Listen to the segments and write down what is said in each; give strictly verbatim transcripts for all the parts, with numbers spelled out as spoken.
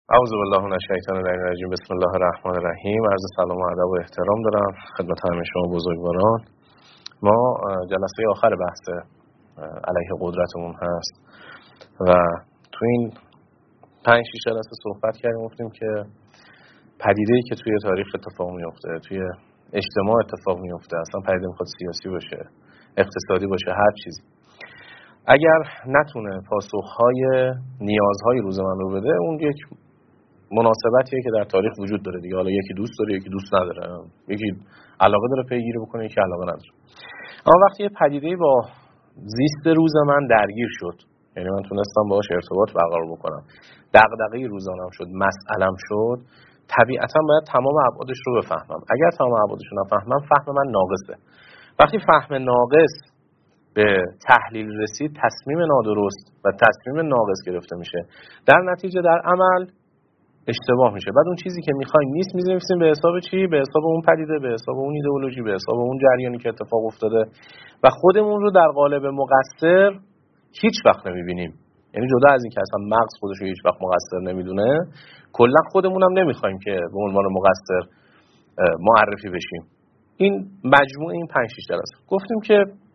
اعوذ بالله من الشیطان الرجیم. بسم الله الرحمن الرحیم. عرض سلام و ادب و احترام دارم خدمت همه شما بزرگواران. ما جلسه آخر بحث علیه قدرتمون هست و تو این پنج شش جلسه صحبت کردیم، گفتیم که پدیده‌ای که توی تاریخ اتفاق میفته، توی اجتماع اتفاق میفته، اصلا پدیده میخواد سیاسی باشه، اقتصادی باشه، هر چیزی، اگر نتونه پاسخهای نیازهای روزمره رو بده، اون یک مناسبتیه که در تاریخ وجود داره دیگه. حالا یکی دوست داره، یکی دوست نداره، یکی علاقه داره پیگیری بکنه، یکی علاقه نداره. اما وقتی یه پدیده با زیست روز من درگیر شد، یعنی من تونستم باهاش ارتباط برقرار بکنم، دغدغه روزانم شد، مسئله‌ام شد، طبیعتاً باید تمام ابعادش رو بفهمم. اگر تمام ابعادش رو نفهمم، فهم من ناقصه. وقتی فهم ناقص به تحلیل رسید، تصمیم نادرست و تصمیم ناقص گرفته میشه، در نتیجه در عمل اشتباه میشه. بعد اون چیزی که میخوایم نیست، میذاریم به حساب چی؟ به حساب اون پدیده، به حساب اون ایدئولوژی، به حساب اون جریانی که اتفاق افتاده و خودمون رو در قالب مقصر هیچ وقت نمیبینیم. یعنی جدا از این که اصلا مغز خودش رو هیچ وقت مقصر نمیدونه، کلا خودمون هم نمیخوایم که به عنوان مقصر معرفی بشیم. این مجموعه این پنج شش جلسه گفتیم که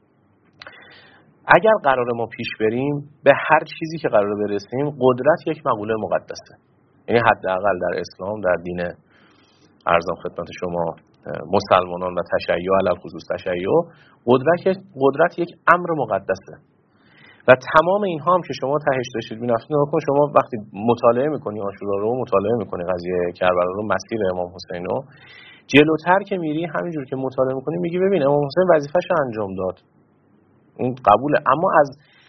اگر قرار ما پیش بریم به هر چیزی که قراره برسیم، قدرت یک مقوله مقدسه. یعنی حداقل در اسلام، در دین ارزم خدمت شما مسلمانان و تشیع، علل خصوص تشیع، قدرت قدرت یک امر مقدسه و تمام اینها هم که شما تهش داشتید می‌رفتید. نگاه کن، شما وقتی مطالعه می‌کنی عاشورا رو، مطالعه می‌کنی قضیه کربلا رو، مسیر امام حسین رو، جلوتر که میری همینجور که مطالعه می‌کنی میگی ببین امام حسین وظیفه‌شو انجام داد، این قبوله، اما از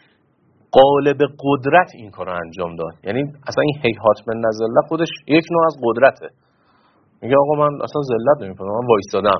قالب قدرت این کارو انجام داد. یعنی اصلا این هیهات من نزله خودش یک نوع از قدرته. میگه آقا من اصلا ذلت نمی‌کنم، من وایستادم،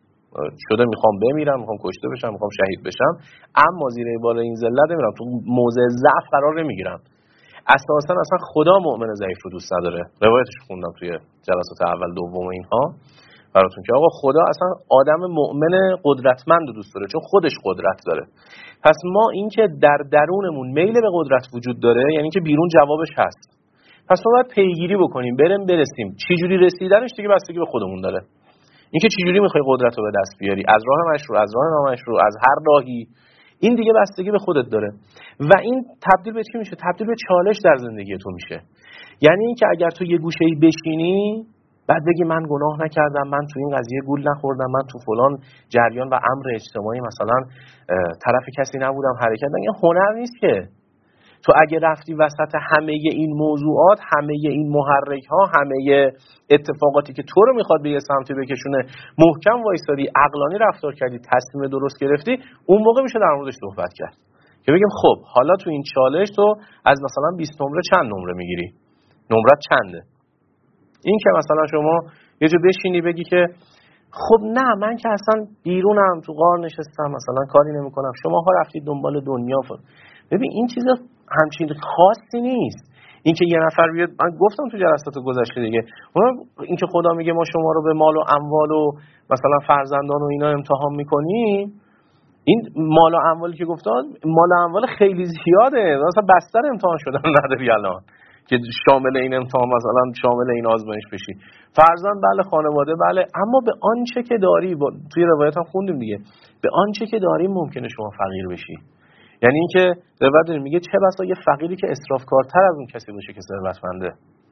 شده میخوام بمیرم، میخوام کشته بشم، میخوام شهید بشم، اما زیر بار این ذلت نمیرم، تو موضع ضعف قرار نمیگیرم. اساسا اصلا خدا مؤمن ضعیف رو دوست نداره. روایتش خوندم توی جلسات اول دوم اینها براتون که آقا خدا اصلا آدم مؤمن قدرتمند رو دوست داره، چون خودش قدرت داره. پس ما این که در درونمون میل به قدرت وجود داره، یعنی که بیرون جوابش هست. پس ما باید پیگیری بکنیم، بریم برسیم. چی جوری رسیدنش دیگه بستگی به خودمون داره. این که چی جوری میخوای قدرت رو به دست بیاری، از راه مشروع، از راه نامشروع، از هر راهی، این دیگه بستگی به خودت داره. و این تبدیل به چی میشه؟ تبدیل به چالش در زندگی تو میشه. یعنی این که اگر تو یه گوشه‌ای بشینی، بعد بگی من گناه نکردم، من تو این قضیه گول نخوردم، من تو فلان جریان و امر اجتماعی مثلا طرف کسی نبودم، حرکت نکردم، این هنر نیست که. تو اگه رفتی وسط همه این موضوعات، همه این محرک ها، همه اتفاقاتی که تو رو میخواد به یه سمتی بکشونه، محکم وایسادی، عقلانی رفتار کردی، تصمیم درست گرفتی، اون موقع میشه در موردش صحبت کرد که بگیم خب حالا تو این چالش تو از مثلا بیست نمره چند نمره میگیری، نمرت چنده. این که مثلا شما یه جا بشینی بگی که خب نه من که اصلا بیرونم، تو غار نشستم، مثلا کاری نمیکنم، شماها رفتید دنبال دنیا فر. ببین این چیز همچین خاصی نیست. این که یه نفر بیاد، من گفتم تو جلسات گذشته دیگه، این که خدا میگه ما شما رو به مال و اموال و مثلا فرزندان و اینا امتحان میکنیم، این مال و اموالی که گفتن، مال و اموال خیلی زیاده، مثلا بستر امتحان شدن نداری الان که شامل این امتحان، مثلا شامل این آزمایش بشی. فرزند بله، خانواده بله، اما به آنچه که داری، توی روایت هم خوندیم دیگه، به آنچه که داری ممکنه شما فقیر بشی. یعنی این که روایت میگه چه بسا یه فقیری که اسرافکارتر از اون کسی باشه که ثروتمنده.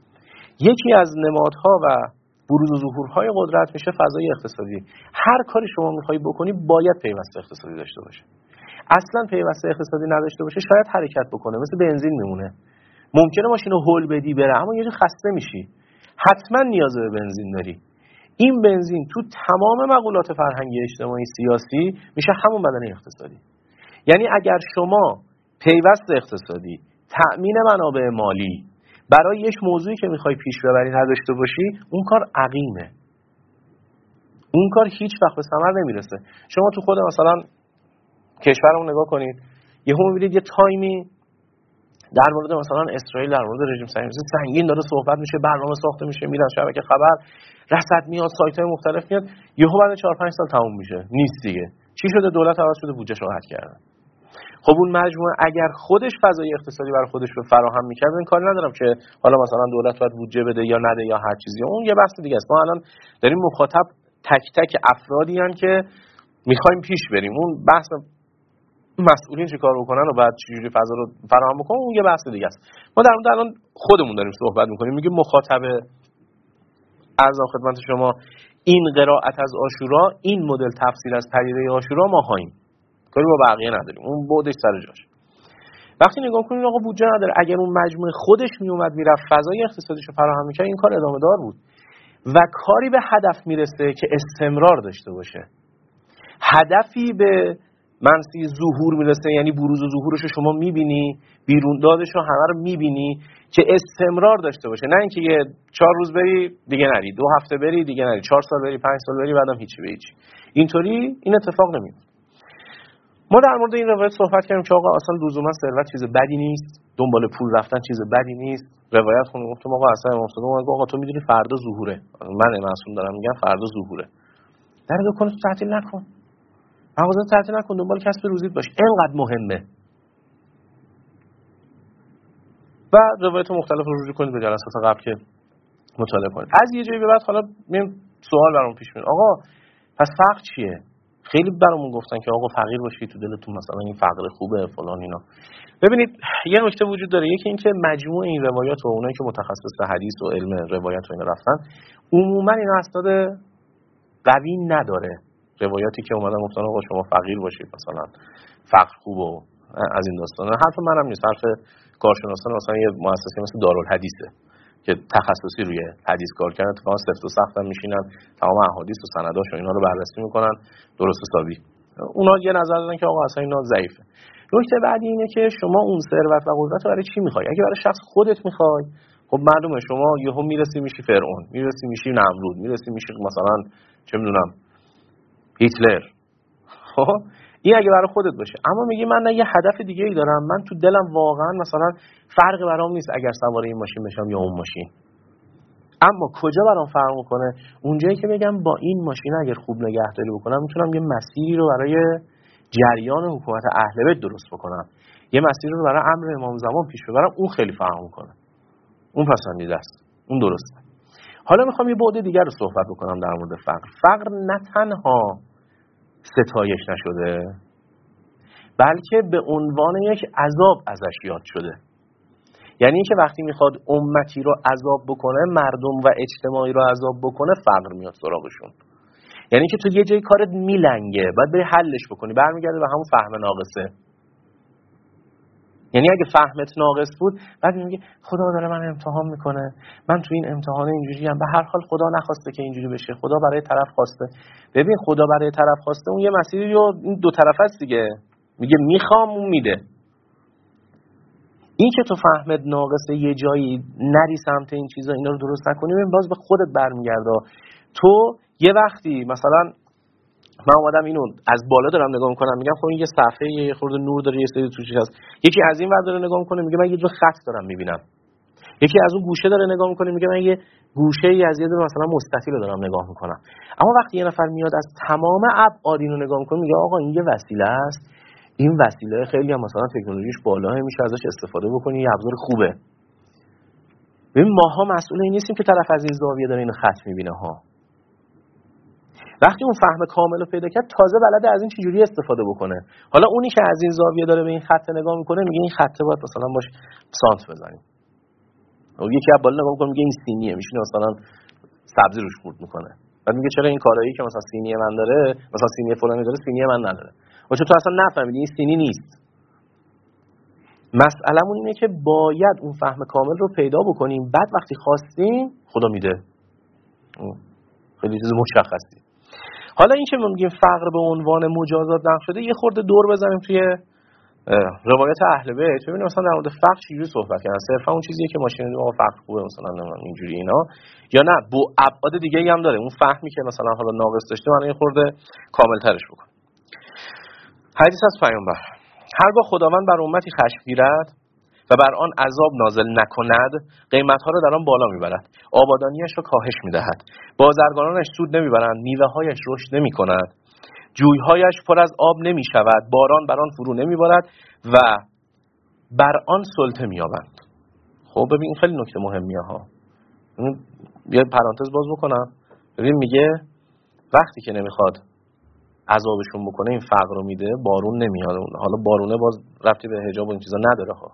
یکی از نمادها و بروز و ظهورهای قدرت میشه فضای اقتصادی. هر کاری شما میخوای بکنی باید پیوسته اقتصادی داشته باشه. اصلا پیوسته اقتصادی نداشته باشه شاید حرکت بکنه، مثل بنزین میمونه. ممکنه ماشینو هول بدی بره، اما یه جا خسته میشی، حتما نیاز به بنزین داری. این بنزین تو تمام مقولات فرهنگی، اجتماعی، سیاسی میشه همون بدنه اقتصادی. یعنی اگر شما پیوست اقتصادی، تأمین منابع مالی برای یک موضوعی که میخوای پیش ببری نداشته باشی، اون کار عقیمه، اون کار هیچ وقت به ثمر نمیرسه. شما تو خود مثلا کشورمون نگاه کنید، یهو میبینید یه تایمی در مورد مثلا اسرائیل، در مورد رژیم صهیونیستی سنگین داره صحبت میشه، برنامه ساخته میشه، میرن شبکه خبر، رصد میاد، سایت‌های مختلف میاد، یهو بعد چهار پنج سال تموم میشه، نیست دیگه. چی شده؟ دولت عوض شده، بودجه‌شو قطع کردن. خب اون مجموعه اگر خودش فضای اقتصادی برای خودش رو فراهم می‌کرد، این کاری ندارم که حالا مثلا دولت باید بودجه بده یا نده یا هر چیزی، اون یه بحث دیگه است. ما الان داریم مخاطب تک تک افرادی ان که می‌خوایم پیش بریم. اون بحث مسئولین چه کار بکنن و بعد چجوری فضا رو فراهم بکنن، اون یه بحث دیگه است. ما در مورد الان خودمون داریم صحبت می‌کنیم. میگه مخاطب ارزان خدمت شما این قرائت از عاشورا، این مدل تفسیر از پدیده عاشورا ما خواهیم، کاری با بقیه نداریم، اون بودش سر جاش. وقتی نگاه کنید آقا بودجه نداره، اگر اون مجموعه خودش میومد میرفت فضای اقتصادیشو فراهم می‌کرد، این کار ادامه دار بود و کاری به هدف میرسه که استمرار داشته باشه. هدفی به منصی ظهور میرسه، یعنی بروز و ظهورش رو شما میبینی، بیرون دادش رو همه رو میبینی، که استمرار داشته باشه، نه اینکه یه چهار روز بری دیگه نری، دو هفته بری دیگه نری، چهار سال بری، پنج سال بری، بعدم هیچی به هیچی. اینطوری این اتفاق نمیفته. ما در مورد این روایت صحبت کردیم که آقا اصلا لزوما ثروت چیز بدی نیست، دنبال پول رفتن چیز بدی نیست. روایت خونیم گفتم آقا اصلا امام صادق اومد آقا تو میدونی فردا ظهوره، من معصوم دارم میگم فردا ظهوره، در دکان تو تعطیل نکن، مغازه تعطیل نکن، دنبال کسب روزیت باش، اینقدر مهمه. و روایت مختلف رو رجوع کنید به جلسات قبل که مطالعه کنید. از یه جایی به بعد حالا میام سوال برام پیش میاد، آقا پس فقر چیه؟ خیلی برامون گفتن که آقا فقیر باشی تو دلتون مثلا این فقر خوبه فلان اینا. ببینید یه نکته وجود داره، یکی این که مجموع این روایات و اونایی که متخصص حدیث و علم روایت و اینا رفتن، عموما اینا اسناد قوی نداره. روایاتی که اومدن گفتن آقا شما فقیر باشید مثلا فقر خوبه و از این داستانا، حرف منم نیست، حرف کارشناسان مثلا یه مؤسسه مثل دارالحدیثه که تخصصی روی حدیث کار کردن، اتفاقا سفت و سخت هم میشینن تمام احادیث و سنداش و اینا رو بررسی میکنن درست حسابی. اونا یه نظر دادن که آقا اصلا اینا ضعیفه. نکته بعدی اینه که شما اون ثروت و قدرت رو برای چی میخوای؟ اگه برای شخص خودت میخوای، خب معلومه شما یهو میرسی میشی فرعون، میرسی میشی نمرود، میرسی میشی مثلا چه میدونم هیتلر. خب این اگه برای خودت باشه. اما میگی من نه یه هدف دیگه ای دارم، من تو دلم واقعا مثلا فرقی برام نیست اگر سوار این ماشین بشم یا اون ماشین، اما کجا برام فرق میکنه؟ اونجایی که بگم با این ماشین اگر خوب نگهداری بکنم میتونم یه مسیری رو برای جریان حکومت اهل بیت درست بکنم، یه مسیری رو برای امر امام زمان پیش ببرم، اون خیلی فرق میکنه، اون پسندیده است، اون درسته. حالا میخوام یه بعد دیگر رو صحبت بکنم در مورد فقر. فقر نه تنها ستایش نشده، بلکه به عنوان یک عذاب ازش یاد شده. یعنی اینکه وقتی میخواد امتی رو عذاب بکنه، مردم و اجتماعی رو عذاب بکنه، فقر میاد سراغشون. یعنی که تو یه جای کارت میلنگه، باید بری حلش بکنی، برمیگرده به همون فهم ناقصه. یعنی اگه فهمت ناقص بود، بعد میگی خدا داره من امتحان میکنه، من تو این امتحان اینجوری ام، به هر حال خدا نخواسته که اینجوری بشه، خدا برای طرف خواسته. ببین خدا برای طرف خواسته، اون یه مسیری رو این دو طرفه است دیگه، میگه میخوام اون میده. این که تو فهمت ناقصه یه جایی نری سمت این چیزا، اینا رو درست نکنی، ببین باز به خودت برمیگرده. تو یه وقتی مثلا من اومدم اینو از بالا دارم نگاه میکنم، میگم خب این یه صفحه یه خورده نور داره، یه سری توش هست. یکی از این ور داره نگاه میکنه، میگه من یه جور خط دارم میبینم. یکی از اون گوشه داره نگاه میکنه، میگه من یه گوشه‌ای از یه مثلا مستطیل رو دارم نگاه میکنم. اما وقتی یه نفر میاد از تمام ابعاد اینو نگاه میکنه، میگه آقا این یه وسیله است، این وسیله خیلی هم مثلا تکنولوژیش بالاه، میشه ازش استفاده بکنی، یه ابزار خوبه. ببین ماها مسئول این نیستیم که طرف از این زاویه داره اینو خط میبینه ها. وقتی اون فهم کامل رو پیدا کرد، تازه بلده از این چجوری استفاده بکنه. حالا اونی که از این زاویه داره به این خط نگاه میکنه، میگه این خطه باید مثلا باش سانت بزنیم. اون یکی از بالا نگاه میکنه، میگه این سینیه، میشینه مثلا سبزی روش خورد میکنه. بعد میگه چرا این کارایی که مثلا سینی من داره، مثلا سینی فلانی داره، سینی من نداره. و چون تو اصلا نفهمیدی این سینی نیست. مسئله‌مون اینه که باید اون فهم کامل رو پیدا بکنیم، بعد وقتی خواستیم خدا میده. خیلی چیز مشخصی. حالا این که ما میگیم فقر به عنوان مجازات نقش شده، یه خورده دور بزنیم توی روایت اهل بیت، ببینیم مثلا در مورد فقر چجوری صحبت کردن. صرفا اون چیزیه که ما شنیدیم آقا فقر خوبه مثلا اینجوری اینا، یا نه با ابعاد دیگه‌ای هم داره. اون فهمی که مثلا حالا ناقص داشته، من یه خورده کامل‌ترش بکنم. حدیث از پیامبر: هرگاه خداوند بر امتی خشم گیرد و بر آن عذاب نازل نکند، قیمت‌ها را در آن بالا می‌برد، آبادانیش را کاهش می‌دهد، بازرگانانش سود نمی‌برند، میوه‌هایش رشد نمی‌کند، جویهایش پر از آب نمی شود، باران بر آن فرو نمی بارد و بر آن سلطه می یابند. خب ببین این خیلی نکته مهمیه ها. یه پرانتز باز بکنم. ببین میگه وقتی که نمیخواد عذابشون بکنه این فقر رو میده، بارون نمیاد. حالا بارونه باز ربطی به حجاب و این چیزا نداره ها.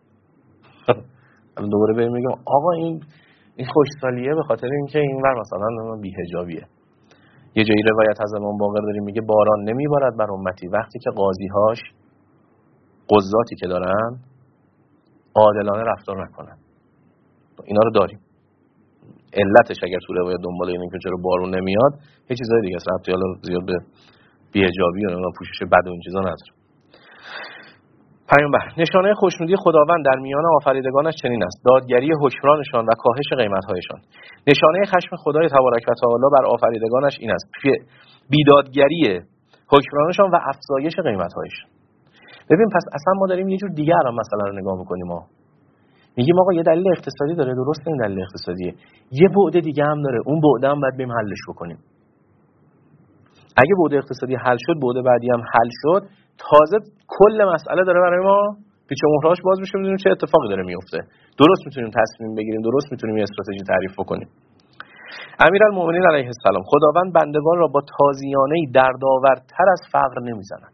الان دوباره بریم میگم آقا این این خوشسالیه به خاطر اینکه اینور مثلا بی‌حجابیه. یه جایی روایت از امام باقر داریم میگه باران نمیبارد بر امتی وقتی که قاضی‌هاش قضاتی که دارن عادلانه رفتار نکنن. اینا رو داریم. علتش اگر تو روایت دنبال اینه که چرا بارون نمیاد یه چیزای دیگه است، ربطی حالا زیاد به بی‌حجابی و پوشش بد و این چیزا نداره. پیامبر نشانه خوشنودی خداوند در میان آفریدگانش چنین است: دادگری حکمرانشان و کاهش قیمت‌هایشان. نشانه خشم خدای تبارک و تعالی بر آفریدگانش این است: بیدادگری حکمرانشان و افزایش قیمت‌هایشان. ببین پس اصلا ما داریم یه جور دیگه الان مسئله رو نگاه می‌کنیم. ما میگیم آقا یه دلیل اقتصادی داره، درسته این دلیل اقتصادیه، یه بعد دیگه هم داره، اون بعد هم باید بریم حلش بکنیم. اگه بعد اقتصادی حل شد، بعد بعدی هم حل شد، تازه کل مسئله داره برای ما پیچ و مهرهاش باز میشه، می‌دونیم چه اتفاقی داره میفته. درست میتونیم تصمیم بگیریم، درست میتونیم یه استراتژی تعریف بکنیم. امیرالمومنین علیه السلام: خداوند بندگان را با تازیانه‌ای دردآورتر از فقر نمیزند.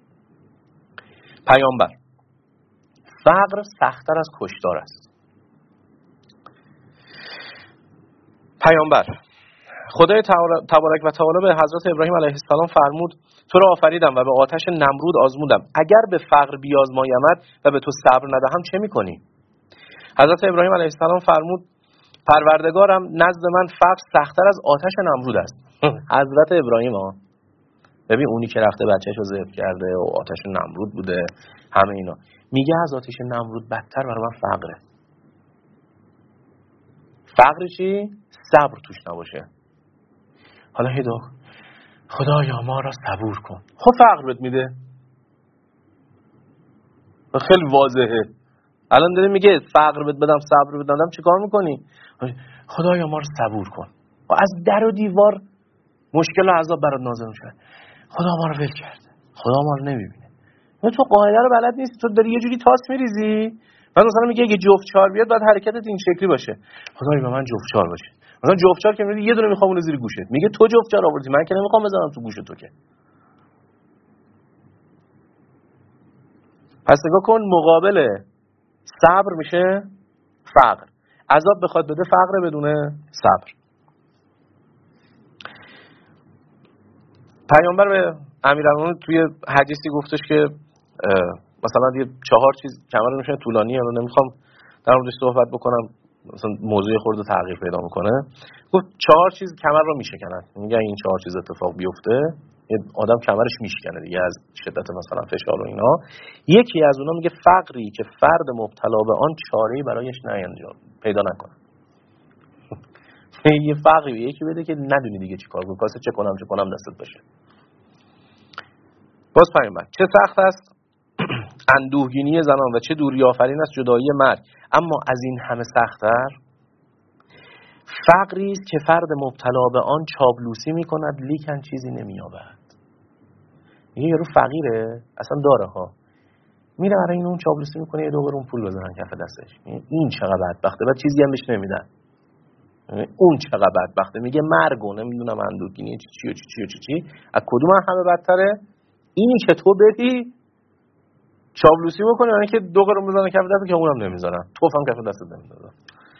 پیامبر: فقر سخت‌تر از کشتار است. پیامبر: خدای تبارک و تعالی به حضرت ابراهیم علیه السلام فرمود: تو را آفریدم و به آتش نمرود آزمودم، اگر به فقر بیازمایمت و به تو صبر ندهم چه میکنی؟ حضرت ابراهیم علیه السلام فرمود: پروردگارم نزد من فقر سخت‌تر از آتش نمرود است. حضرت ابراهیم ها ببین اونی که رفته بچه‌شو ذبح کرده و آتش نمرود بوده، همه اینا، میگه از آتش نمرود بدتر برای من فقره. فقر چی؟ صبر توش نباشه. حالا هیدا خدایا ما را صبور کن، خب فقر بهت میده، خیلی واضحه. الان داره میگه فقر بهت بدم صبر بهت بدم، چیکار میکنی؟ خدایا ما را صبور کن. و از در و دیوار مشکل و عذاب برات نازل میشه. خدا ما رو ول کرد، خدا ما رو نمیبینه. تو قاعده رو بلد نیستی، تو داری یه جوری تاس میریزی. بعد مثلا میگه اگه جفت چهار بیاد بعد حرکتت این شکلی باشه. خدایا به من جفت چهار باشه. مثلا جفت چهار که میگه یه دونه میخوام زیر گوشت، میگه تو جفت چهار آوردی، من که نمیخوام بزنم تو گوش تو که. پس نگاه کن، مقابل صبر میشه فقر. عذاب بخواد بده فقر بدونه صبر. پیامبر به امیرالمومنین توی حدیثی گفتش که مثلا یه چهار چیز کمر میشه طولانی، الان نمیخوام در موردش صحبت بکنم، مثلا موضوع خورده تغییر پیدا میکنه. گفت چهار چیز کمر رو میشکنن. میگه این چهار چیز اتفاق بیفته یه آدم کمرش میشکنه دیگه از شدت مثلا فشار و اینا. یکی از اونها میگه فقری که فرد مبتلا به آن چاره‌ای برایش نینجام پیدا نکنه. یه فقری یکی بده که ندونی دیگه چیکار کنی، واسه چه کنم چه کنم دستت باشه. باز پیامبر: چه سخت است اندوهگینی زنان و چه دوری آفرین است جدایی مرد، اما از این همه سخت‌تر فقری است که فرد مبتلا به آن چاپلوسی می‌کند لیکن چیزی نمی‌یابد. یه یارو فقیره اصلا داره ها، میره برای این اون چاپلوسی می‌کنه یه دوباره اون پول بزنن کف دستش. این چقدر بدبخته، بعد چیزی هم بهش نمیدن. اون چقدر بدبخته، میگه مرگ و نمیدونم اندوهگینی چی چی و چی چی و چی چی. از کدوم همه بدتره؟ اینی که تو بدی چاپلوسی بکنی یعنی که دو قرون بزنن کف دستت که اونم نمیذارن، توفم کف دستت نمیذارن.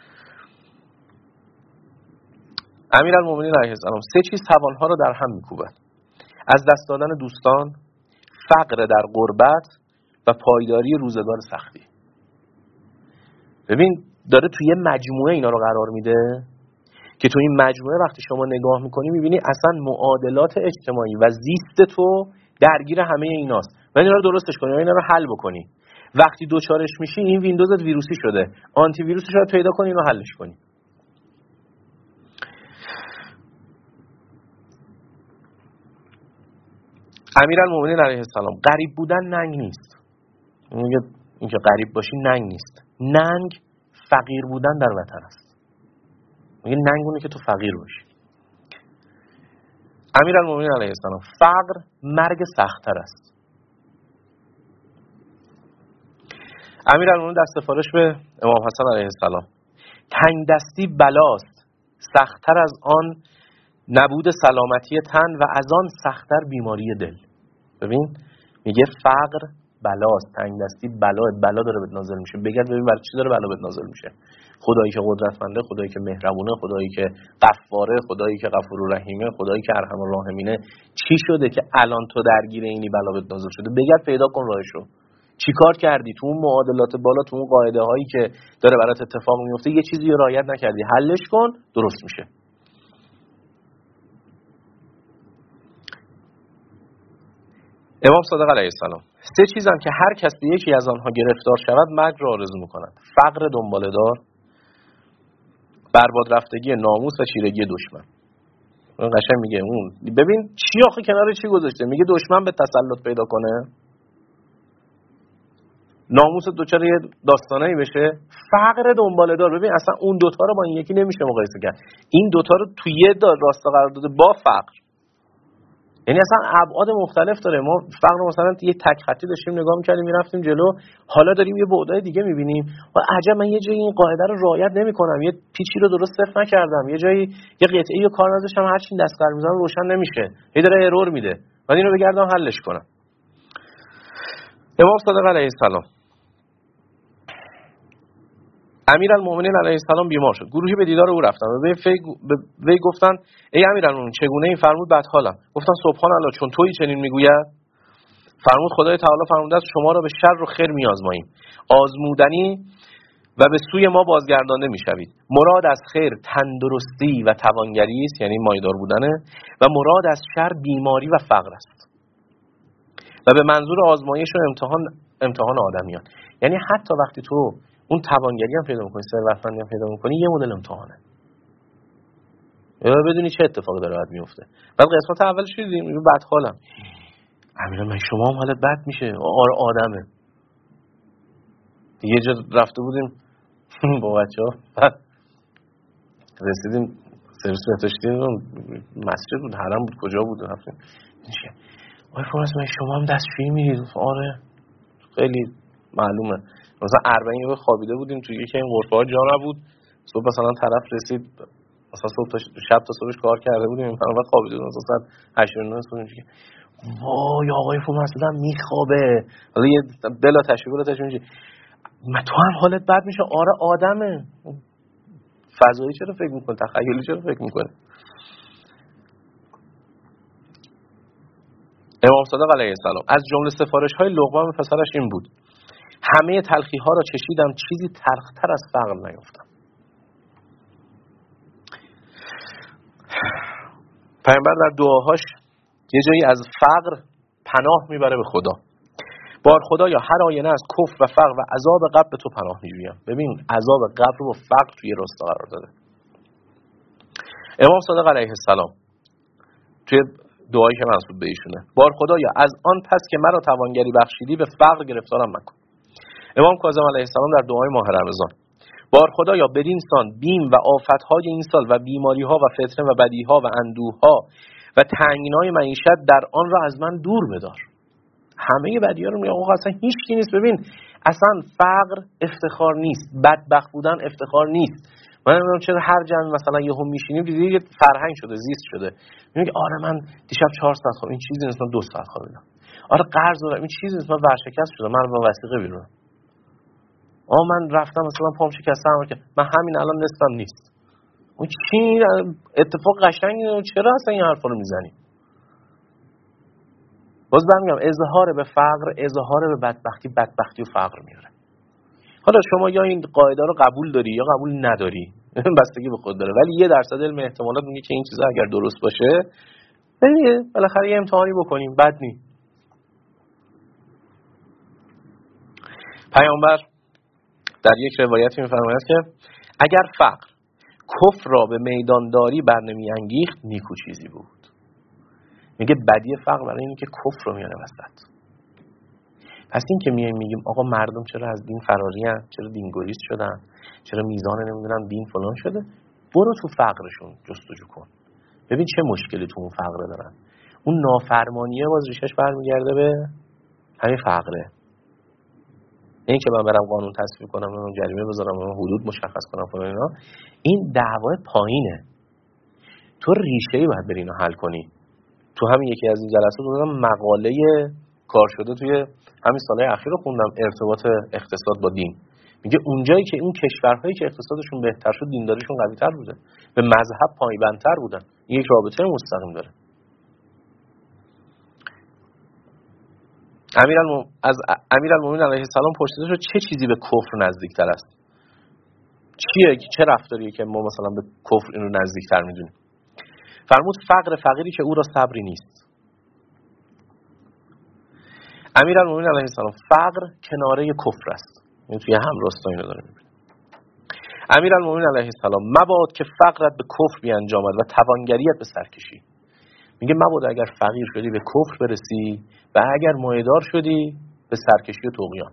امیرالمومنین علیه السلام: سه چیز توانها رو در هم میکوبد: از دست دادن دوستان، فقر در غربت و پایداری روزگار سختی. ببین داره توی یه مجموعه اینا رو قرار میده که تو این مجموعه وقتی شما نگاه میکنی میبینی اصلا معادلات اجتماعی و زیست تو درگیر همه ایناست و اینا رو درستش کنی و اینا رو حل بکنی. وقتی دوچارش میشی این ویندوزت ویروسی شده، آنتی ویروسش رو پیدا کنی اینو حلش کنی. امیرالمومنین علیه السلام: غریب بودن ننگ نیست. میگه اینکه غریب باشی ننگ نیست، ننگ فقیر بودن در وطن است. میگه ننگ اونه که تو فقیر باشی. امیرالمومنین علیه السلام، فقر مرگ سخت‌تر است. امیرالمومنین در سفارش به امام حسن علیه السلام، تنگ دستی بلاست، سخت‌تر از آن نبود سلامتی تن و از آن سخت‌تر بیماری دل. ببین میگه فقر بلاست، تنگ دستی بلا، بلا داره بهت نازل میشه. بگرد ببین برای چی داره بلا بهت نازل میشه. خدایی که قدرتمنده، خدایی که مهربونه، خدایی که غفاره، خدایی که غفور و رحیمه، خدایی که ارحم الراحمینه، چی شده که الان تو درگیر اینی بلا بهت نازل شده؟ بگرد پیدا کن راهشو. چیکار کردی تو اون معادلات بالا، تو اون قاعده هایی که داره برات اتفاق میفته یه چیزی رو رعایت نکردی، حلش کن درست میشه. امام صادق علیه السلام، سه چیزن که هر کس به یکی از آنها گرفتار شود مرگ را آرزو می‌کند: فقر دنباله‌دار، برباد رفتگی ناموس و چیرگی دشمن. اون قشنگ میگه اون ببین چی آخه کنار چی گذاشته، میگه دشمن به تسلط پیدا کنه، ناموس دوچار یه داستانایی بشه، فقر دنباله‌دار. ببین اصلا اون دوتا رو با این یکی نمیشه مقایسه کرد. این دوتا رو توی یه راستا قرار داده با فقر. یعنی اصلا ابعاد مختلف داره. ما فقر مثلا یه تک خطی داشتیم نگاه می‌کردیم میرفتیم جلو، حالا داریم یه بعدای دیگه می‌بینیم و عجب من یه جایی این قاعده رو رعایت نمی‌کنم، یه پیچی رو درست صفر نکردم، یه جایی یه قطعه‌ای رو کار نذاشتم، هر چی دست قرار می‌زنم روشن نمیشه، یه داره ارور میده، بعد اینو بگردم حلش کنم. امام صادق علیه السلام، امیرالمومنین علیه السلام بیمار شد. گروهی به دیدار او رفتند و به وی گفتند ای امیرالمومنین چگونه این؟ فرمود بدحالم. گفتند سبحان الله، چون تویی چنین میگوید؟ فرمود خدای تعالی فرموده است شما را به شر و خیر میازماییم، آزمودنی و به سوی ما بازگردانده میشوید. مراد از خیر تندرستی و توانگری است، یعنی مایدار بودنه، و مراد از شر بیماری و فقر است و به منظور آزمایش و امتحان امتحان آدمیان. یعنی حتی وقتی تو اون توانگری هم پیدا می‌کنی، ثروتمندی هم پیدا می‌کنی، یه مدل امتحانه. یا بدونی چه اتفاقی داره بعد میفته. بعد قسمت اولش دیدیم میگه بدحالم. امیرا من شما هم حالت بد میشه. آره آدمه. یه جا رفته بودیم با بچه‌ها، رسیدیم سرویس بهداشتی، مسجد بود، حرم بود، کجا بود رفتیم. میشه آره فرض من شما هم دستشویی میرید؟ آره خیلی معلومه. مثلا اربعین یه خوابیده بودیم توی یکی این غرفه‌ها جا نبود، صبح مثلا طرف رسید مثلا صبح تا شب تا صبحش کار کرده بودیم، مثلا خوابیده بود مثلا ساعت هشت و نیم صبح میگه وای آقای فو مثلا میخوابه، حالا یه بلا تشویق تشویق میگه من تو هم حالت بد میشه. آره آدمه. فضایی چرا فکر میکنه؟ تخیلی چرا فکر میکنه؟ امام صادق علیه السلام از جمله سفارش‌های لقمان به پسرش این بود: همه تلخی‌ها را چشیدم، چیزی تلخ‌تر از فقر نیافتم. پیامبر در دعاهاش یه جایی از فقر پناه میبره به خدا. بار خدا یا هر آینه از کفر و فقر و عذاب قبر به تو پناه میجویم. ببین عذاب قبر رو با فقر توی راستا قرار داده. امام صادق علیه السلام توی دعایی که منسوب به ایشونه: بار خدا یا از آن پس که مرا توانگری بخشیدی به فقر گرفتارم مکن. امام کاظم علیه السلام در دعای ماه رمضان: بار خدا یا بدین سان بیم و آفت‌های این سال و بیماری‌ها و فتنه و بدی‌ها و اندوه‌ها و تنگنای معیشت در آن را از من دور بدار. همه بدی‌ها رو میگه آقا اصلا هیچ کی نیست. ببین اصلا فقر افتخار نیست، بدبخت بودن افتخار نیست. من نمیدونم چرا هر جمع مثلا یهو میشینیم دیگه یه فرهنگ شده، زیست شده. میگه آره من دیشب چهار ساعت خوابیدم، این چیزی نیست، من دو ساعت خوابیدم. آره قرض دارم، این چیزی نیست، من ورشکست شدم، من با وثیقه بیرون. آ من رفتم مثلا پام شکسته هم که من همین الان نصفم نیست. اون چی اتفاق قشنگی؟ چرا اصلا این حرفا رو میزنی؟ باز برمیگم اظهار به فقر، اظهار به بدبختی، بدبختی و فقر میاره. حالا شما یا این قاعده رو قبول داری یا قبول نداری، بستگی به خود داره، ولی یه درصد علم احتمالات میگه که این چیزا اگر درست باشه ببینید بالاخره یه امتحانی بکنیم، بد نی. پیامبر در یک روایتی میفرماید که اگر فقر کفر را به میدانداری برنمی انگیخت نیکو چیزی بود. میگه بدی فقر برای اینه که کفر رو میاره وسط. پس این که میایم میگیم آقا مردم چرا از دین فراری هستن، چرا دینگریست شدن، چرا میزان نمیدونم دین فلان شده، برو تو فقرشون جستجو کن ببین چه مشکلی تو اون فقره دارن. اون نافرمانیه باز ریشش برمیگرده به همین فقره. این که من برم قانون تصویب کنم، من جریمه بذارم، من حدود مشخص کنم فلان اینا، این دعوای پایینه. تو ریشه‌ای باید بری اینو حل کنی. تو همین یکی از این جلسات دادم مقاله کار شده توی همین سالهای اخیر رو خوندم، ارتباط اقتصاد با دین. میگه اونجایی که اون کشورهایی که اقتصادشون بهتر شد دینداریشون قوی‌تر بوده، به مذهب پایبندتر بودن. این یک رابطه مستقیم داره. امیرالمومنین از امیرالمومنین علیه السلام پرسیده شد چه چیزی به کفر نزدیکتر است؟ چیه چه رفتاریه که ما مثلا به کفر اینو نزدیکتر میدونیم؟ فرمود فقر فقیری که او را صبری نیست. امیرالمومنین علیه السلام فقر کناره کفر است. این توی هم راستا اینو داره میبینه. امیرالمومنین علیه السلام مباد که فقرت به کفر بیانجامد و توانگریت به سرکشی. میگه مباد اگر فقیر شدی به کفر برسی و اگر مایه‌دار شدی به سرکشی و طغیان.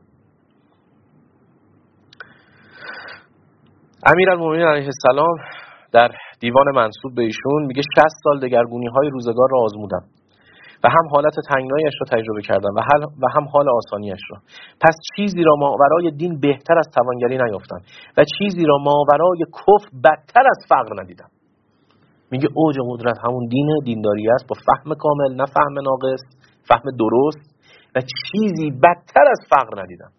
امیرالمومنین علیه السلام در دیوان منسوب به ایشون میگه شصت سال دگرگونی‌های روزگار را آزمودم و هم حالت تنگنایی‌اش را تجربه کردم و هم و هم حال آسانی‌اش را. پس چیزی را ماورای دین بهتر از توانگری نیافتم و چیزی را ماورای کفر بدتر از فقر ندیدم. میگه اوج قدرت همون دینه، دینداری است با فهم کامل، نه فهم ناقص، فهم درست، و چیزی بدتر از فقر ندیدم.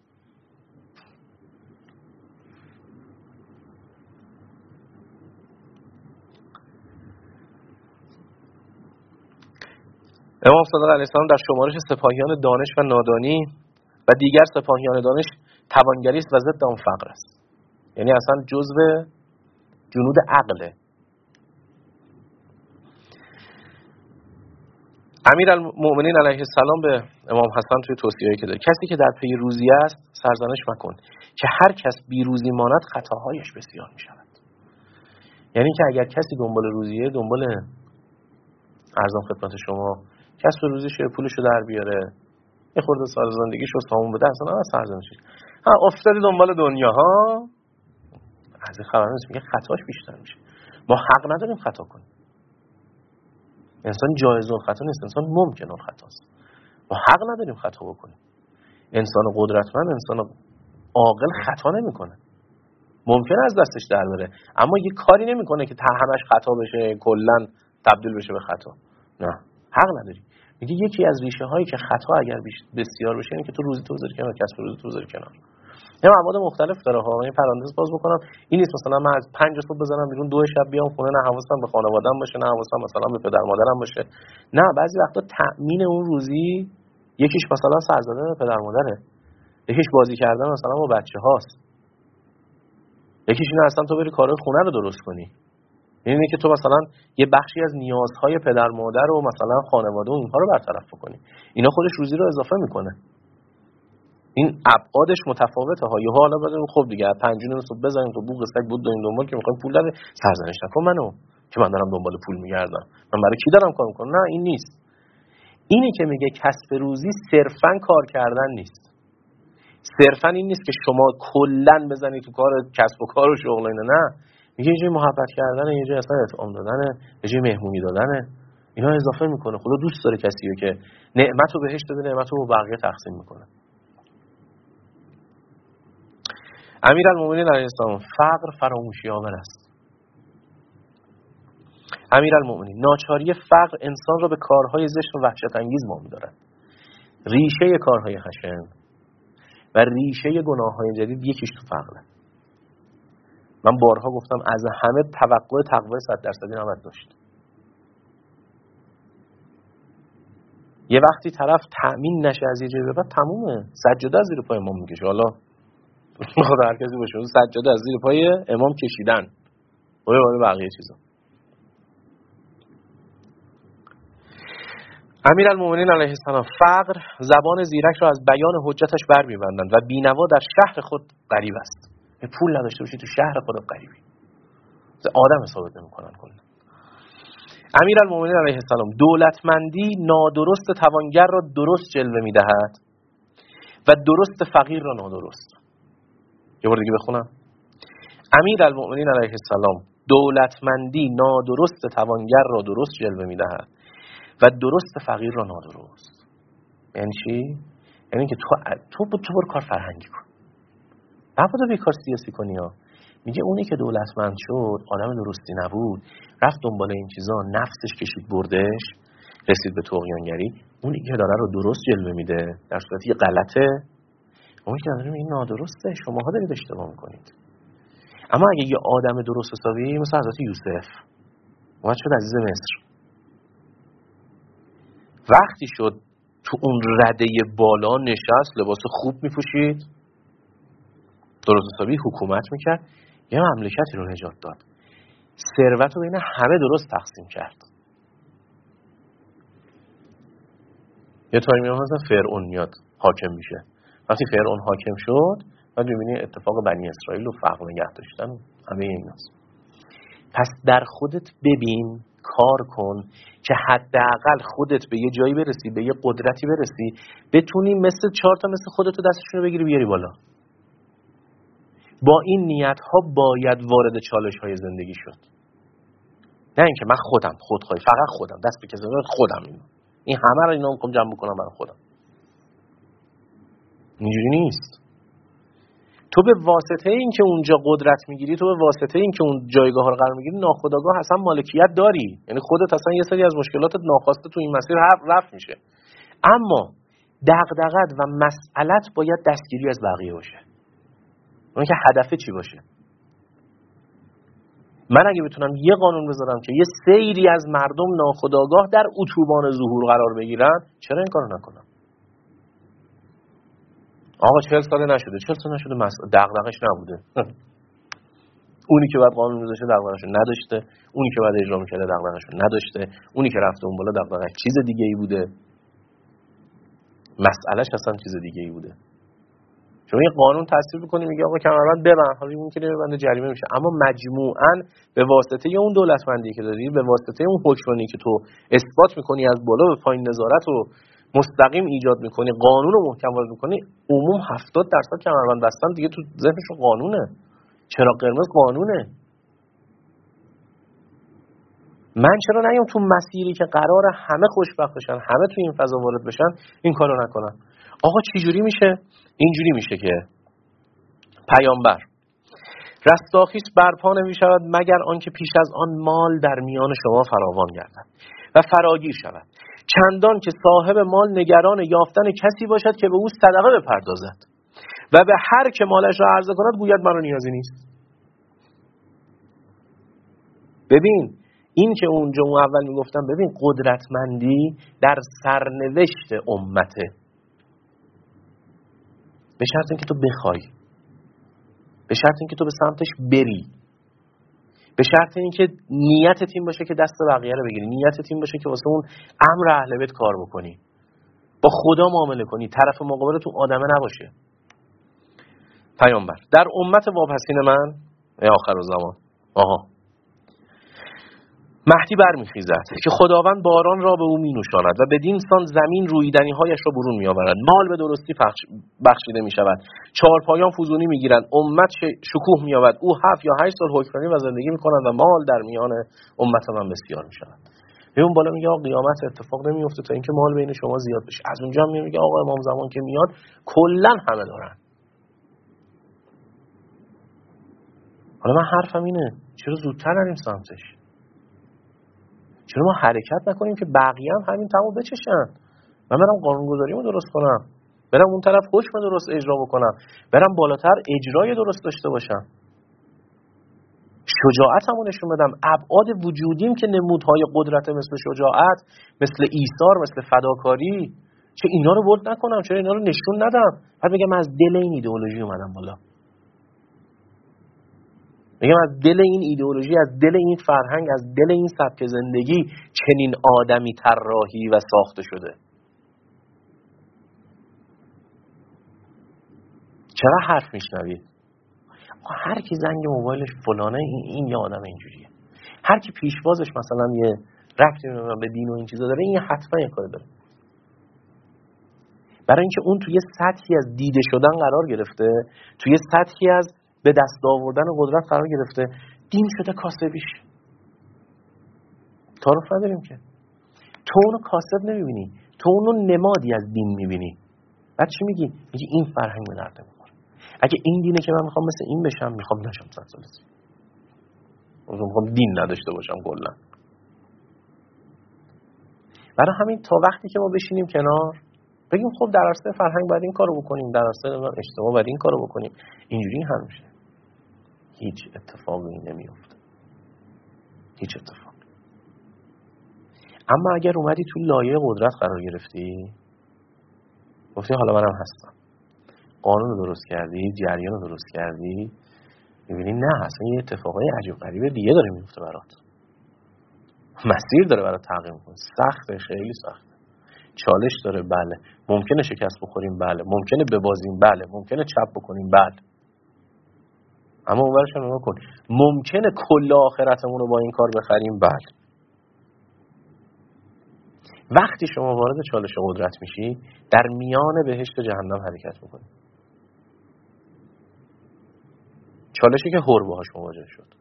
امام صادق علیه السلام در شمارش سپاهیان دانش و نادانی و دیگر سپاهیان دانش توانگری است و ضد آن فقر است. یعنی اصلا جزء جنود عقله. امیرالمومنین علیه السلام به امام حسن توی توصیه‌ای که داره، کسی که در پی روزی است سرزنش مکن که هر کس بی روزی ماند خطاهایش بسیار می شود. یعنی که اگر کسی دنبال روزیه، دنبال ارزم خدمت شما کسب روزیش پولشو در بیاره، یه خورده سال زندگیشو سامون بده، اصلا نه سرزنشش. ها افتادی دنبال دنیا ها، از این خبر نیست، میگه خطاش بیشتر میشه. ما حق نداریم خطا کنیم. انسان جایز الخطا نیست، انسان ممکن الخطاست. ما حق نداریم خطا بکنیم. انسان قدرتمند، انسان عاقل خطا نمیکنه. ممکنه از دستش در بره، اما یه کاری نمیکنه که همش خطا بشه، کلا تبدیل بشه به خطا. نه، حق نداری. میگه یکی از ریشه هایی که خطا اگر بسیار بشه اینه که تو روزی تو بذاری کنار، کسب روزی تو بذاری کنار. یه مواد مختلف داره ها. من پرانتز باز بکنم، این نیست مثلا من از پنج صبح بزنم بیرون دو شب بیام خونه، نه حواسم به خانواده‌ام باشه، نه حواسم مثلا به پدر مادرم باشه. نه، بعضی وقتا تأمین اون روزی یکیش مثلا سرزدن پدر مادره، یکیش بازی کردن مثلا با بچه‌هاست، یکیش اینه اصلا تو بری کارهای خونه رو درست کنی. اینه که تو مثلا یه بخشی از نیازهای پدر مادر و مثلا خانواده و اینها رو برطرف بکنی. اینا خودش روزی رو اضافه میکنه. این ابعادش متفاوته ها. یه حالا بدون خب دیگه پنجونه صبح بزنیم تو بوق سگ بود دو دنبال که میخوایم پول داره، سرزنش نکن منو که من دارم دنبال پول میگردم، من برای کی دارم کار میکنم. نه، این نیست. اینی که میگه کسب روزی صرفاً کار کردن نیست. صرفاً این نیست که شما کلاً بزنید تو کار کسب و کار و شغل اینا. نه، میگه یه جای محبت کردنه، یه جای اصلا اطعام دادنه، یه جای مهمونی دادنه. اینا اضافه میکنه. خدا دوست داره کسی رو که نعمت رو بهش داده، نعمت رو با بقیه تقسیم میکنه. امیرالمومنین علیه السلام فقر فراموشی آور است. امیرالمومنین ناچاری فقر انسان را به کارهای زشت و وحشت انگیز وامی دارد. ریشه کارهای خشن و ریشه گناههای جدید یکیش تو فقره. من بارها گفتم از همه توقع تقوی صد درصدی نباید داشت. یه وقتی طرف تأمین نشه از یه جایی به بعد تمومه. سجاده از زیر پای امام میکشه. حالا خدا هر کسی باشه سجاده از زیر پای امام کشیدن و بقیه چیزا. امیرالمومنین علیه السلام فقر زبان زیرک را از بیان حجتش بر می‌بندند و بینوا در شهر خود غریب است. به پول نداشته باشی تو شهر خودت غریبی. آدم ثابت نمی‌کنن کلا. امیرالمومنین علیه السلام دولتمندی نادرست توانگر را درست جلوه می‌دهد و درست فقیر را نادرست. یه بار دیگه بخونم. امیرالمومنین علیه السلام دولتمندی نادرست توانگر را درست جلوه می‌دهد و درست فقیر را نادرست. یعنی چی؟ یعنی که تو تو تو برو کار فرهنگی کن. نباید بیکار سیاسی کنی ها. میگه اونی که دولتمند شد، آدم درستی نبود، رفت دنبال این چیزا، نفسش کشید بردش، رسید به طغیانگری. اونی که داره رو درست جلوه میده، در صورتی غلطه. اونی که داره میگه نادرسته، شماها دارید اشتباه میکنید. اما اگه یه آدم درست حسابی مثل حضرت یوسف اومد شد عزیز مصر، وقتی شد تو اون رده بالا نشست، لباس خوب میپوشید، درست حسابی حکومت میکرد، یه مملکتی رو نجات داد، ثروت رو بین همه درست تقسیم کرد. یه تایمی مثلا فرعون میاد حاکم میشه. وقتی فرعون حاکم شد بعد میبینی اتفاق بنی اسرائیل رو فقر نگه داشتن، همه ایناست. پس در خودت ببین، کار کن که حداقل خودت به یه جایی برسی، به یه قدرتی برسی، بتونی مثل چهار تا مثل خودتو دستشون رو بگیری بیاری بالا. با این نیت ها باید وارد چالش های زندگی شد. نه اینکه من خودم خودخواهی، فقط خودم دست به کسی خودم، این این همه رو اینا میخوام جمع بکنم برای خودم. اینجوری نیست. تو به واسطه این که اونجا قدرت میگیری، تو به واسطه این که اون جایگاه ها رو قرار میگیری، ناخودآگاه اصلا مالکیت داری. یعنی خودت اصلا یه سری از مشکلاتت ناخواسته تو این مسیر رفع میشه. اما دغدغت و مسئلت باید دستگیری از بقیه باشه. اون که هدف چی باشه؟ من اگه بتونم یه قانون بذارم که یه سیری از مردم ناخودآگاه در اتوبان ظهور قرار بگیرن، چرا این کارو نکنم؟ آقا چهل ساله نشده، چهل ساله نشده، دغدغش نبوده. اونی که بعد قانون میذاشه دغدغه‌شو نداشته، اونی که بعد اجرا میکرده دغدغه‌شو نداشته، اونی که رفته اون بالا دغدغه‌اش چیز دیگه ای بوده، مسئلهش اصلا چیز دیگه ای بوده. شما یه قانون تصویب می‌کنی میگه آقا کمربند ببند، حالا اون که نمی‌بنده جریمه میشه، اما مجموعاً به واسطه اون دولتمندی که داری، به واسطه اون حکمرانی که تو اثبات می‌کنی از بالا به پایین نظارت رو مستقیم ایجاد می‌کنی، قانون رو محکم وارد می‌کنی، عموم هفتاد درصد کمربند بستن دیگه تو ذهنشون قانونه، چرا قرمز قانونه. من چرا نیام تو مسیری که قراره همه خوشبخت بشن، همه تو این فضا وارد بشن، این کارو نکنم؟ آقا چی جوری میشه؟ اینجوری میشه که پیامبر رستاخیز برپا نمی‌شود مگر آنکه پیش از آن مال در میان شما فراوان گردد و فراگیر شود، چندان که صاحب مال نگران یافتن کسی باشد که به او صدقه بپردازد و به هر که مالش را عرضه کند گوید مرا نیازی نیست. ببین این که اونجا اون اول میگفتم، ببین قدرتمندی در سرنوشت امته، به شرط اینکه تو بخوای، به شرط اینکه تو به سمتش بری، به شرط اینکه نیتت این باشه که دست بقیه رو بگیری، نیتت این باشه که واسه اون امر اهل بیت کار بکنی، با خدا معامله کنی، طرف مقابل تو آدمه نباشه. پیامبر در امت واپسین من ای آخرالزمان، آها مهدی برمیخیزد که خداوند باران را به او می نوشاند و بدین سان زمین رویدنی هایش را برون می آورد، مال به درستی بخشیده می شود، چهارپایان فزونی می گیرند، امت شکوه می یابد، او هفت یا هشت سال حکمرانی و زندگی می کنند و مال در میان امت من بسیار می شود. به اون بالا میگه آقا قیامت اتفاق نمی افته تا اینکه مال بین شما زیاد بشه. از اونجا هم میگه آقا امام زمان که میاد کلا همه دارن. حالا من حرفم اینه، چرا زودتر نریم سمتش؟ چرا ما حرکت نکنیم که بقیه هم همین تمام بچشن؟ من برم قانونگذاریمو درست کنم، برم اون طرف حکم درست اجرا بکنم، برم بالاتر اجرای درست داشته باشم، شجاعتمو نشون بدم، ابعاد وجودیم که نمودهای قدرت مثل شجاعت، مثل ایثار، مثل فداکاری، چه اینا رو برد نکنم، چرا اینا رو نشون ندم؟ بعد میگم از دل این ایدئولوژی اومدم بالا، میگم از دل این ایدئولوژی، از دل این فرهنگ، از دل این سبک زندگی چنین آدمی طراحی و ساخته شده. چرا حرف میشنوید؟ هر کی زنگ موبایلش فلانه این, این یه آدم اینجوریه، هر کی پیشوازش مثلا یه ربطی به دین و این چیزا داره، این حتما یه کاری داره. برای اینکه اون توی سطحی از دیده شدن قرار گرفته، توی سطحی از به دست آوردن قدرت قرار گرفته، دین شده کاسبیش. تعارف نداریم که. تو اونو کاسب نمیبینی، تو اونو نمادی از دین میبینی. بعد چی میگی؟ میگی این فرهنگ به درد نمیخوره. اگه این دینه که من میخوام مثل این بشم، میخوام نشم صد سال دیگه. میخوام دین نداشته باشم کلا. برای همین تا وقتی که ما بشینیم کنار بگیم خب در عرصه فرهنگ باید این کارو بکنیم، در عرصه اجتماع باید این کارو بکنیم، اینجوری هم میشه. هیچ اتفاقی نمیفته. هیچ اتفاقی. اما اگر اومدی تو لایه قدرت قرار گرفتی، گفتی حالا منم هستم، قانون رو درست کردی، جریان رو درست کردی، میبینی نه اصلا یه اتفاقای عجیب غریبه دیگه داره میفته برات. مسیر داره برات تغییر میکنه. سخته، خیلی سخته. چالش داره، بله. ممکنه شکست بخوریم، بله. ممکنه ببازیم، بله. ممکنه چپ بکنیم، بله. اما اونورش هم نگاه کن، ممکنه کل آخرتمون رو با این کار بخریم، بله. وقتی شما وارد چالش قدرت میشی، در میان بهشت و جهنم حرکت میکنی. چالشی که هر باهاش مواجه شد.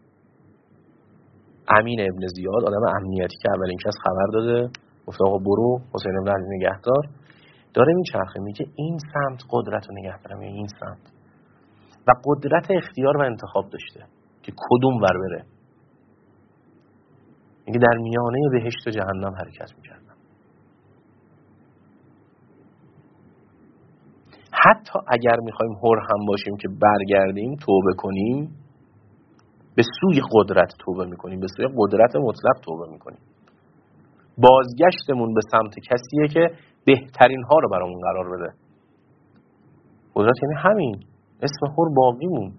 امین ابن زیاد، آدم امنیتی که اولین کس خبر داده، گفت آقا برو حسین ابن علی نگهدار، داره میچرخه میگه این سمت قدرت رو نگه دارم یا این سمت، و قدرت اختیار و انتخاب داشته که کدوم ور بره. میگه در میانه بهشت و جهنم حرکت میکردم. حتی اگر میخوایم هر هم باشیم که برگردیم توبه کنیم، به سوی قدرت توبه میکنیم، به سوی قدرت مطلق توبه میکنیم. بازگشتمون به سمت کسیه که بهترین ها رو برامون قرار بده. قدرت یعنی همین، اسم هر باقی موند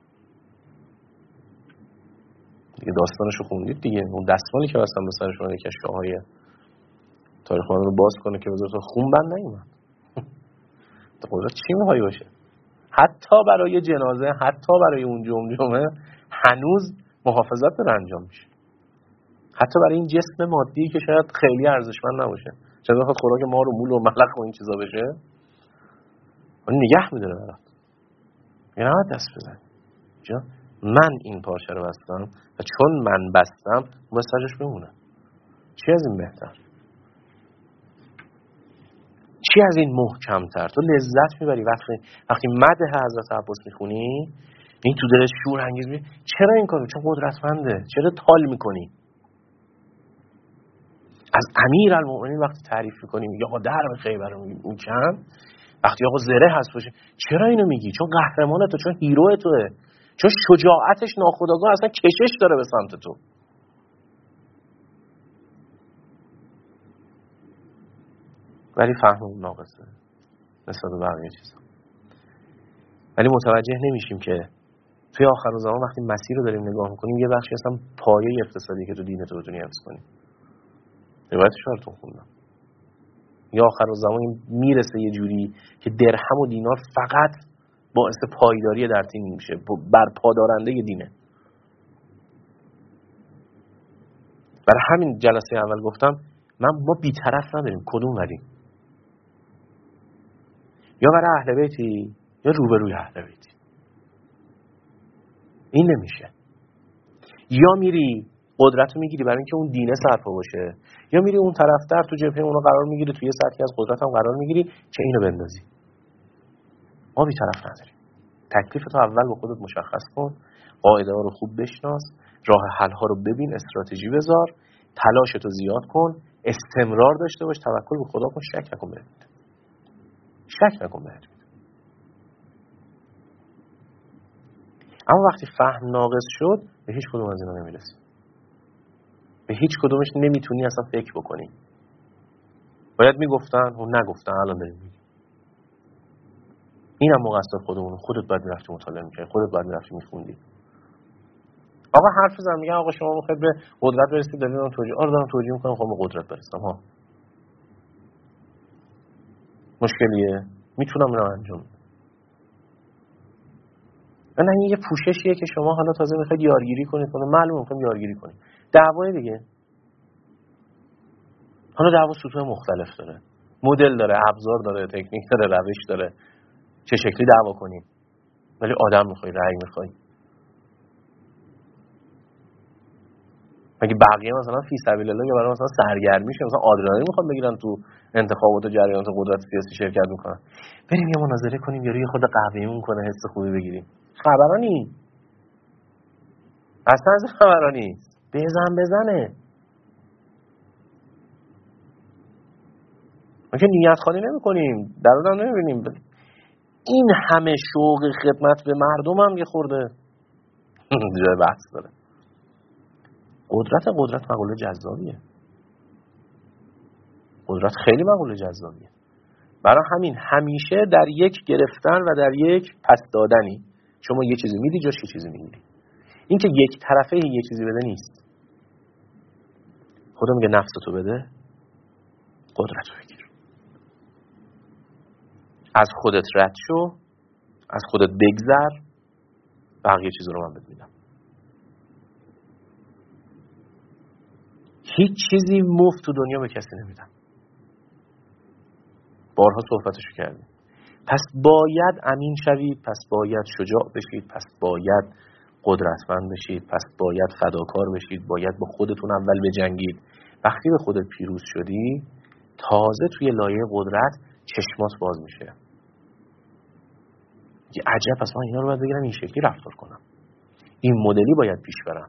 دیگه. داستانشو خوندید دیگه، اون دستمالی که واسه به سرش اومد که شاههای تاریخ ما رو باز کنه که بذاره خون بند نیومد. قدرت چی میخوای باشه؟ حتی برای جنازه، حتی برای اون جمجمه هنوز محافظت داره انجام میشه. حتی برای این جسم مادی که شاید خیلی ارزشمند نباشه، شاید بخواد خوراک ما رو مول و ملخ و این چیزا بشه، اون نگه میداره برات. یعنی نباید دست بزنی. جا من این پارچه رو بستم و چون من بستم مساجش بمونه. چی از این بهتر؟ چی از این محکمتر؟ تو لذت میبری وقتی وقتی مدح حضرت عباس میخونی، این تو دلت شور انگیز میشه. چرا این کارو؟ چون قدرتمنده. چرا تال میکنی؟ از امیرالمومنین وقتی تعریف میکنی میگه آقا درب خیبر رو میکن، وقتی آقا زره هست باشه، چرا اینو میگی؟ چون قهرمان تو، چون هیرو توه، چون شجاعتش ناخودآگاه اصلا کشش داره به سمت تو. ولی فهممون ناقصه نسبت به بقیه چیزا. ولی متوجه نمیشیم که توی آخرالزمان وقتی مسیر رو داریم نگاه میکنیم، یه بخشی اصلا پایه اقتصادی که تو دینت رو بتونی حفظ کنی. روایتش براتون خوندم. یا آخرالزمان میرسه یه جوری که درهم و دینار فقط باعث پایداری در دین میشه، بر پادارنده دینه. برای همین جلسه اول گفتم من ما بی‌طرف نداریم، کدوم وریم؟ یا برای اهل بیتی یا روبروی اهل بیتی. این نمیشه. یا میری قدرت رو میگیری برای اینکه اون دینه سرپا باشه، یا میری اون طرفتر تو جبهه اونو قرار میگیری، توی سطحی از قدرت هم قرار میگیری که اینو بندازی. ما بی‌طرف نداریم. تکلیفتو اول با خودت مشخص کن، قاعده ها رو خوب بشناس، راه حل ها رو ببین، استراتژی بذار، تلاشتو زیاد کن، استمرار داشته باش، توکل به خدا کن، شک نکن بهت میده. شک نکن بهت میده. اما وقتی فهم ناقص شد به هیچ کدوم از اینا نمیرسی. به هیچ کدومش نمیتونی اصلا فکر بکنی. باید میگفتن و نگفتن، الان داریم میگیم. اینم مقصر خودمون، خودت باید میرفتی مطالعه میکردی، خودت باید میرفتی میخوندی. آقا حرف بزن میگن آقا شما میخواید به قدرت برسید، دارم توجیه آره دارم توجیه میکنم میخوام به قدرت برسم. ها مشکلیه؟ میتونم اینو انجام بدم. نه این یه پوششیه که شما حالا تازه میخواید یارگیری کنید، حالا معلومه میخوایم یارگیری کنید. دعوای دیگه. حالا دعوا سطوح مختلف داره، مدل داره، ابزار داره، تکنیک داره، روش داره، چه شکلی دعوا کنیم. ولی آدم میخوای، رأی میخوای. مگه بقیه مثلا فی سبیل الله یا برای مثلا سرگرمیشه مثلا آدرنالین میخوان بگیرن تو انتخابات و جریانات قدرت سیاسی شرکت میکنن، بریم یه مناظره کنیم یا یه خود قهوه‌ایمون کنه حس خوبی بگیریم. خبرانی اصلا از خبرانی بزن بزنه. ما که نیت خواهی نمی کنیم، در اون هم نمی بینیم. این همه شوق خدمت به مردم هم یه خورده جای بحث داره. قدرت قدرت مقوله جذابیه. قدرت خیلی مقوله جذابیه. برای همین همیشه در یک گرفتن و در یک پس دادنی. شما یه چیزی میدی جاش یه چیزی میگیری. این که یک طرفه یه چیزی بده نیست. خدا میگه نفستو بده، قدرت رو بگیر. از خودت رد شو، از خودت بگذر، بقیه چیز رو من بهت میدم. هیچ چیزی مفت تو دنیا به کسی نمیدم. بارها صحبتشو کردیم. پس باید امین شوید، پس باید شجاع بشید، پس باید قدرتمند بشید، پس باید فداکار بشید، باید با خودتون اول بجنگید. وقتی به خودت پیروز شدی، تازه توی لایه قدرت چشمات باز میشه. یه عجب، پس من اینا رو باید بگیرم این شکلی رفتار کنم، این مدلی باید پیش برم،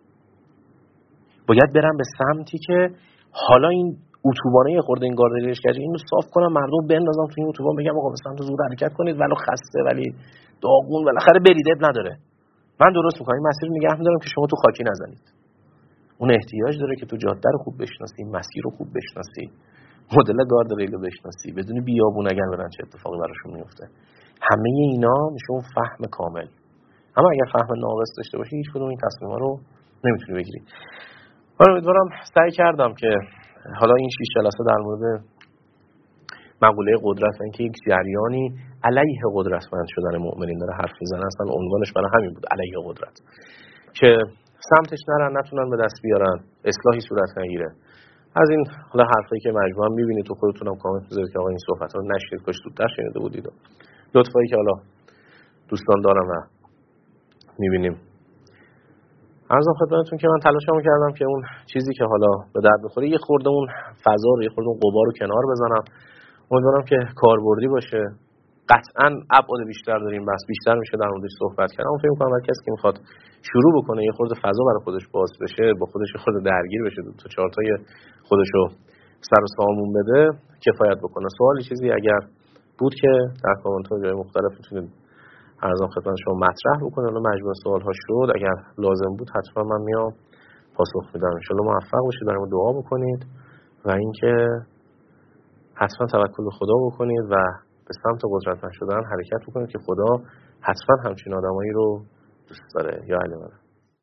باید برم به سمتی که حالا این اتوبانه یه خورده این گاردریش کردی اینو صاف کنم، مردم بندازم تو این اتوبان، بگم آقا به سمت زود حرکت کنید، ولو خسته ولی داغون بالاخره برید، اب نداره، من درست میکنم، این مسیر رو نگه میدارم که شما تو خاکی نزنید. اون احتیاج داره که تو جاده رو خوب بشناسی، مسیر رو خوب بشناسی، مدل گاردریل رو بشناسی، بدون بیابون اگر برن چه اتفاقی براشون میفته. همه اینا میشه اون فهم کامل. اما اگر فهم ناقص داشته باشی هیچ کدوم این تصمیم‌ها رو نمیتونی بگیری. من امیدوارم سعی کردم که حالا این شش جلسه در مورد مقوله قدرت و اینکه یک جریانی علیه قدرتمند شدن مؤمنین داره حرف میزنه، اصلا عنوانش برای همین بود، علیه قدرت، که سمتش نرن، نتونن به دست بیارن، اصلاحی صورت نگیره. از این حالا حرفایی که مجموعاً میبینید تو خودتونم کامنت بذارید که آقا این صحبت‌ها رو نشید، کاش زودتر شنیده بودید. لطفایی که حالا دوستان دارم و میبینیم. عرضم خدمتتون که من تلاشمو کردم که اون چیزی که حالا به درد بخوره یه خورده اون فضا رو، یه خورده اون غبار رو کنار بزنم. امیدوارم که کاربردی باشه. قطعاً ابعاد بیشتر داریم، بس بیشتر میشه در موردش صحبت کردم. فکر می‌کنم هر کسی که میخواد شروع بکنه یه خورده فضا برای خودش باز بشه، با خودش خورده درگیر بشه، دو تا چهار تای خودشو سر و سامون بده، کفایت بکنه. سوالی چیزی اگر بود که در کامنت‌ها جای مختلف میتونید عرضم خدمت شما مطرح بکنید. حالا مجموعه سوال‌ها شد، اگر لازم بود حتما من میام پاسخ میدم. ان شاءالله موفق باشید، برام دعا بکنید و اینکه حتما توکل به خدا بکنید و به سمت قدرتمند شدن حرکت بکنید که خدا حتما همچین آدمایی رو دوست داره. یا علی